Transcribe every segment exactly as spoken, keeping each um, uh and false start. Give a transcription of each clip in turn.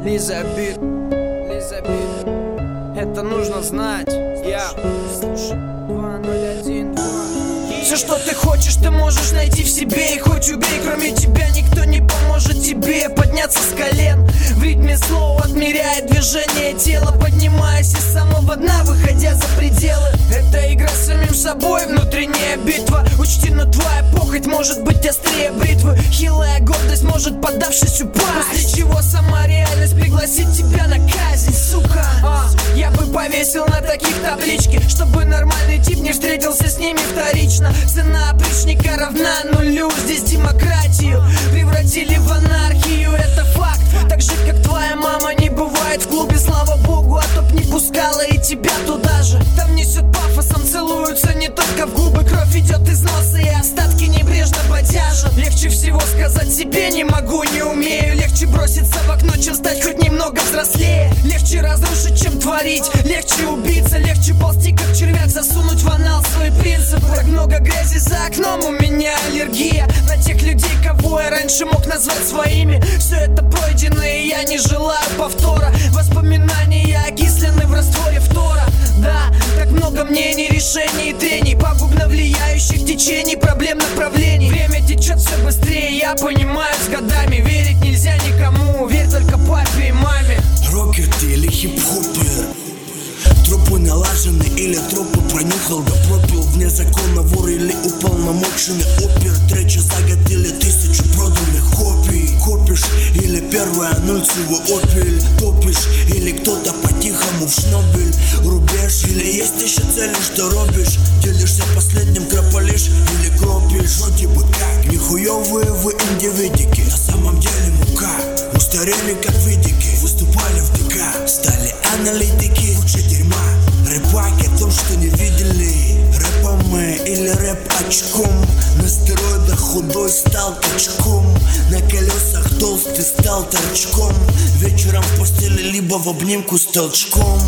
Лиза бит, Лиза бит. Это нужно знать. Я слушай, два ноль один два. Все, что ты хочешь, ты можешь найти в себе. И хоть убей, кроме тебя никто не поможет тебе подняться с колен. В ритме слова отмеряет движение тела, поднимаясь из самого дна, выходя за пределы. Это игра с самим собой, внутренняя битва. Учти, но твоя похоть может быть острее бритвы. Хилая гордость может, поддавшись, упасть, после чего сама реальность пригласит тебя на казнь, сука. а, Я бы повесил на таких таблички, чтобы нормальный тип не встретился с ними вторично. Цена опричника равна нулю. Здесь демократию превратили в анархию, это факт. Так же, как твоя мама не бывает в клубе, слава богу, а то б не пускала и тебя туда же. Там несет пафосом, целуются не только в губы. Кровь идет из носа и остатки небрежно бодяжат. Легче всего сказать себе не могу, не умею. Легче броситься в окно, чем стать хоть немного взрослее. Легче разрушить, чем творить. Легче убиться, легче ползти, как червяк, засунуть в анал свои принципы. Так много грязи за окном, у меня аллергия на тех людей, кого я раньше мог назвать своими. Все это пройдено, и я не желаю повтора. Воспоминания окислены в растворе фтора. Да, так много мнений, решений и трений, пагубно влияющих течений, проблем, направлений. Время течет все быстрее, я понимаю с годами. Верить нельзя никому, верь только папе и маме. Рокер ты или хип-хопер? Тропы налажены или тропы пронюхал да пропил? Вне закона вор или уполномоченный опер? Три часа год или тысячу проданных копий? Копишь или первая нульцевый опель? Топишь или кто-то по-тихому в шнобель? Рубеж или есть еще цели, что робишь? Делишься последним, кропалишь или кропишь? Вроде бы как, нихуевые вы индивидики. На самом деле мука, устарели как видики. Выступали в ДК, стали аналитики. Лучше дерьма, рэпаки о том, что не видели. Рэпом мы или рэп очком. На стероидах худой стал качком. На колесах толстый стал торчком. Вечером в постели либо в обнимку с толчком.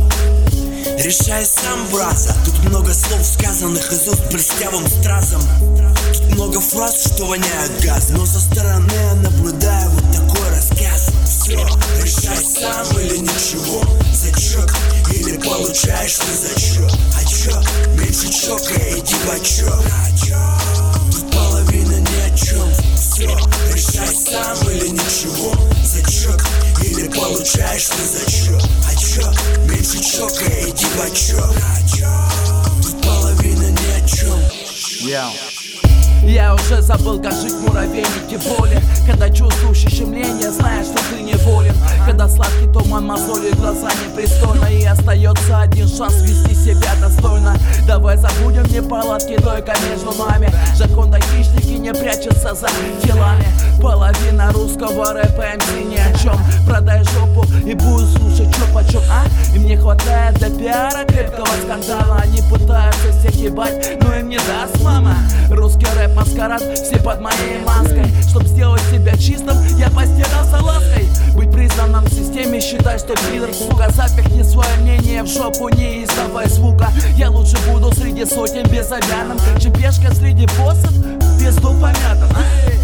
Решай сам, браза. Тут много слов, сказанных из уст блестявым стразом. Тут много фраз, что воняют газ. Но со стороны я наблюдаю вот такой рассказ. Все, решай сам или ничего. Зачет или получаешь ты зачет. А чё, меньше чокай, иди бачок. Тут половина ни о чем. Все, решай сам или ничего. Зачет или получаешь ты зачет. А чё, меньше чокай, иди бачок. Тут половина ни о чем. Yeah. Я уже забыл, как жить в муравейнике боли. Когда чувствуешь ущемление, знаешь, что ты неволен. Когда сладкий туман мозолит глаза непристойно. И остается один шанс вести себя достойно. Давай забудем неполадки только между нами. Законда хищники не прячутся за телами. Половина русского рэпа эм си ни о чем. Продай жопу и буду слушать чё почем, а? Им не хватает для пиара крепкого скандала. Они пытаются всех ебать, но им не даст мама. Русский рэп маскарад, все под моей маской. Чтоб сделать себя чистым, я постирался лаской. Быть признанным в системе, считай, что пидор, сука. Запихни свое мнение в жопу, не издавай звука. Я лучше буду среди сотен безобидным, чем пешка среди боссов, пизду помятым, а?